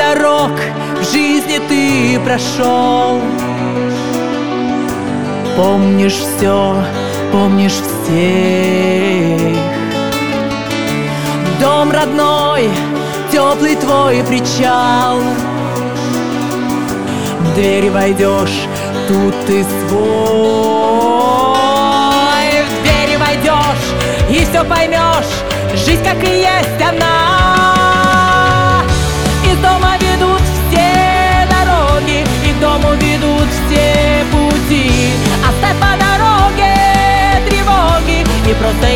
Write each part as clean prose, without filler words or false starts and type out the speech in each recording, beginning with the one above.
дорог в жизни ты прошел. Помнишь все, помнишь всех. Дом родной, теплый твой причал. В двери войдешь, тут ты свой. В двери войдешь и все поймешь. Жизнь, как и есть она. Из дома ведут все дороги, и к дому ведут все пути. Оставь по дороге тревоги и просто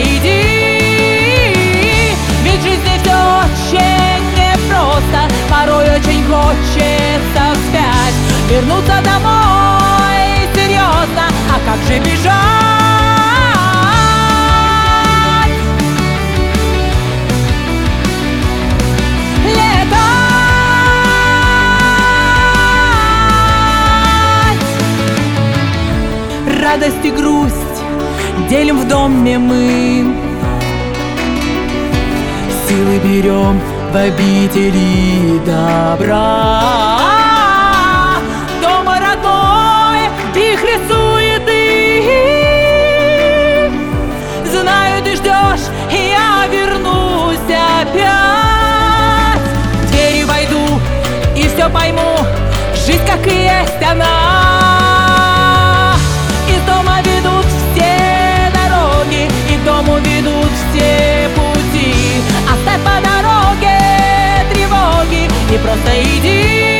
иди. Ведь в жизни все очень непросто, порой очень хочется вспять, вернуться домой серьезно, а как же бежать? Радость и грусть делим в доме мы, силы берем в обители добра. Дома родной, вихрь суеты. Знаю, ты ждешь, и я вернусь опять. В двери войду и все пойму. Жизнь, как и есть она. Ведут все пути. Оставь по дороге тревоги и просто иди.